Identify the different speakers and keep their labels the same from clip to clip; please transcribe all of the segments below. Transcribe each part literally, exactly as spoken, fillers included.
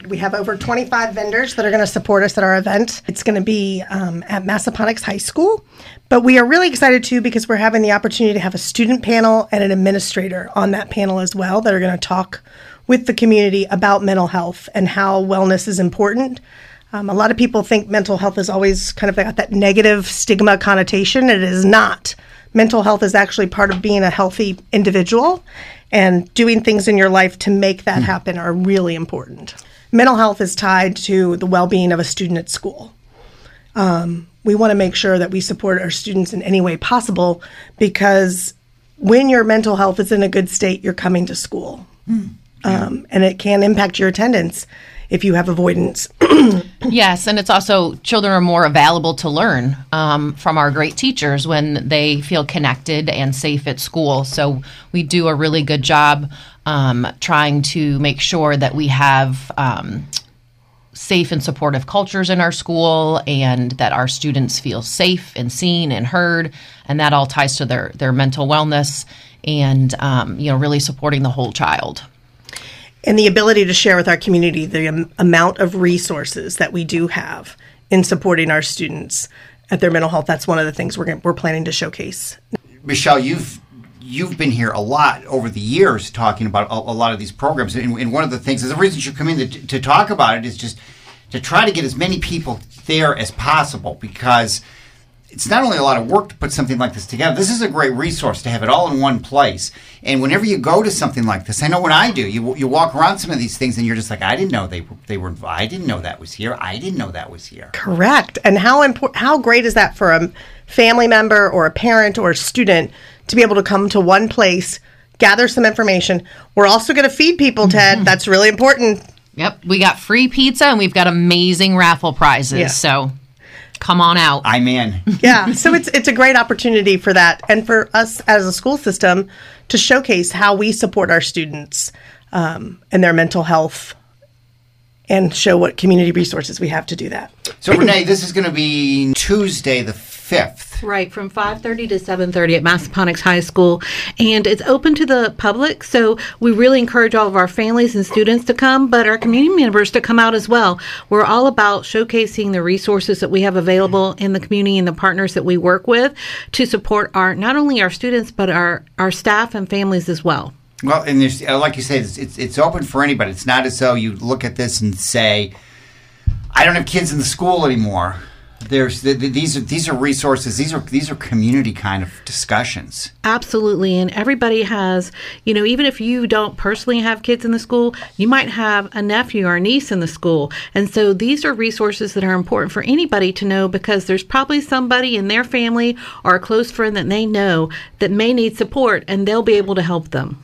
Speaker 1: We have over twenty-five vendors that are going to support us at our event. It's going to be um, at Massaponax High School. But we are really excited, too, because we're having the opportunity to have a student panel and an administrator on that panel as well that are going to talk with the community about mental health and how wellness is important. Um, a lot of people think mental health is always kind of got that negative stigma connotation. It is not. Mental health is actually part of being a healthy individual, and doing things in your life to make that happen are really important. Mental health is tied to the well-being of a student at school. Um, we want to make sure that we support our students in any way possible, because when your mental health is in a good state, you're coming to school. Mm. Um, and it can impact your attendance if you have avoidance.
Speaker 2: Yes, and it's also, children are more available to learn um, from our great teachers when they feel connected and safe at school. So we do a really good job um, trying to make sure that we have um, safe and supportive cultures in our school, and that our students feel safe and seen and heard, and that all ties to their, their mental wellness and um, you know, really supporting the whole child.
Speaker 1: And the ability to share with our community the um, amount of resources that we do have in supporting our students at their mental health. That's one of the things we're we're planning to showcase.
Speaker 3: Michelle, you've you've been here a lot over the years talking about a, a lot of these programs. And, and one of the things, the reasons you come in to, to talk about it is just to try to get as many people there as possible, because it's not only a lot of work to put something like this together. This is a great resource to have it all in one place. And whenever you go to something like this, I know when I do, you you walk around some of these things and you're just like, I didn't know they were, they were I didn't know that was here. I didn't know that was here.
Speaker 1: Correct. And how important, how great is that for a family member or a parent or a student to be able to come to one place, gather some information. We're also going to feed people, Ted. Mm-hmm. That's really important.
Speaker 2: Yep. We got free pizza and we've got amazing raffle prizes. Yeah. So come on out.
Speaker 3: I'm in.
Speaker 1: Yeah. So it's it's a great opportunity for that, and for us as a school system to showcase how we support our students um, and their mental health, and show what community resources we have to do that.
Speaker 3: So Renee, this is going to be Tuesday the fifth.
Speaker 4: Right, from five thirty to seven thirty at Massaponax High School. And it's open to the public, so we really encourage all of our families and students to come, but our community members to come out as well. We're all about showcasing the resources that we have available in the community and the partners that we work with to support our not only our students, but our, our staff and families as well.
Speaker 3: Well, and there's, like you said, it's, it's it's open for anybody. It's not as though you look at this and say, I don't have kids in the school anymore. There's the, the, these are these are resources. These are these are community kind of discussions.
Speaker 4: Absolutely, and everybody has, you know, even if you don't personally have kids in the school, you might have a nephew or a niece in the school, and so these are resources that are important for anybody to know, because there's probably somebody in their family or a close friend that they know that may need support, and they'll be able to help them.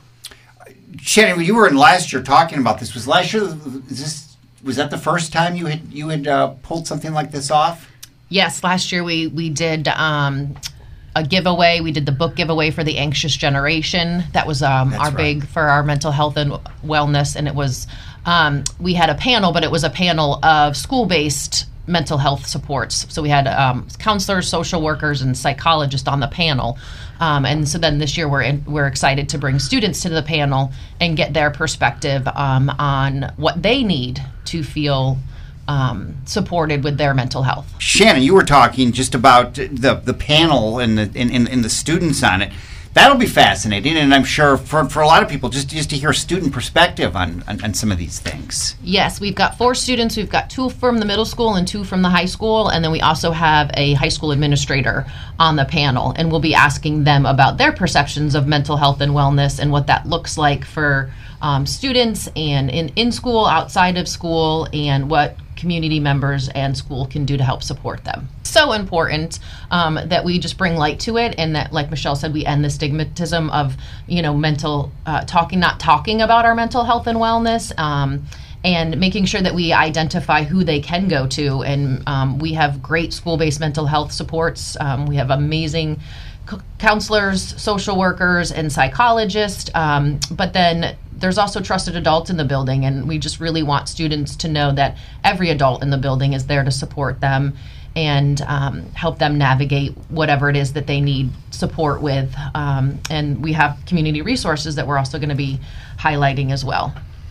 Speaker 3: Shannon, you were in last year talking about this. Was last year? Is this was that the first time you had you had uh, pulled something like this off?
Speaker 2: Yes, last year we we did um, a giveaway. We did the book giveaway for the Anxious Generation. That was um, our right. big for our mental health and wellness, and it was um, we had a panel, but it was a panel of school-based mental health supports. So we had um, counselors, social workers, and psychologists on the panel. Um, and so then this year we're in, we're excited to bring students to the panel and get their perspective um, on what they need to feel Um, supported with their mental health.
Speaker 3: Shannon, you were talking just about the the panel and the and, and, and the students on it. That'll be fascinating, and I'm sure for, for a lot of people, just just to hear a student perspective on, on, on some of these things.
Speaker 2: Yes, we've got four students. We've got two from the middle school and two from the high school, and then we also have a high school administrator on the panel, and we'll be asking them about their perceptions of mental health and wellness and what that looks like for um, students and in, in school, outside of school, and what community members and school can do to help support them. So important um, that we just bring light to it, and that, like Michelle said, we end the stigmatism of, you know, mental uh, talking, not talking about our mental health and wellness, um, and making sure that we identify who they can go to. And um, we have great school-based mental health supports. Um, we have amazing c- counselors, social workers, and psychologists. Um, but then there's also trusted adults in the building, and we just really want students to know that every adult in the building is there to support them and um, help them navigate whatever it is that they need support with. Um, and we have community resources that we're also going to be highlighting as well.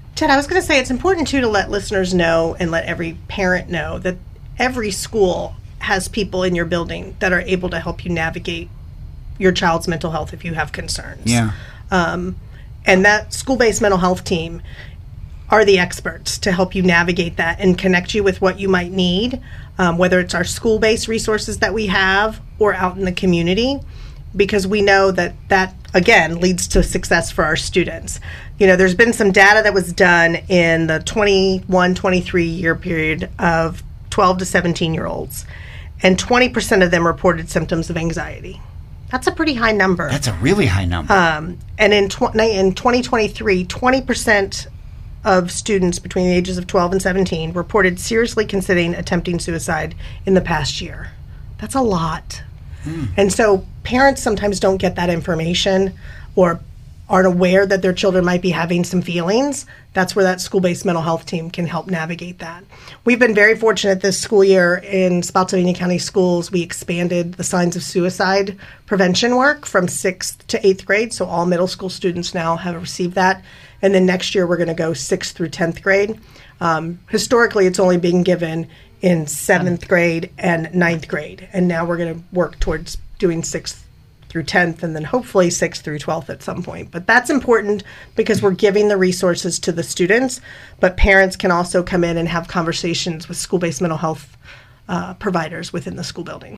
Speaker 1: Ted, I was going to say it's important too to let listeners know and let every parent know that every school has people in your building that are able to help you navigate your child's mental health if you have concerns.
Speaker 3: Yeah.
Speaker 1: Um, and that school-based mental health team are the experts to help you navigate that and connect you with what you might need, um, whether it's our school-based resources that we have or out in the community, because we know that that, again, leads to success for our students. You know, there's been some data that was done in the twenty-one twenty-three year period of twelve to seventeen year olds, and twenty percent of them reported symptoms of anxiety. That's a pretty high number.
Speaker 3: That's a really high number.
Speaker 1: Um, and in, tw- in twenty twenty-three, twenty percent of students between the ages of twelve and seventeen reported seriously considering attempting suicide in the past year. That's a lot. Mm. And so parents sometimes don't get that information or aren't aware that their children might be having some feelings. That's where that school-based mental health team can help navigate that. We've been very fortunate this school year in Spotsylvania County Schools. We expanded the signs of suicide prevention work from sixth to eighth grade, so all middle school students now have received that. And then next year we're going to go sixth through tenth grade. Um, historically, it's only been given in seventh grade and ninth grade, and now we're going to work towards doing sixth through tenth, and then hopefully sixth through twelfth at some point. But that's important because we're giving the resources to the students, but parents can also come in and have conversations with school-based mental health uh, providers within the school building.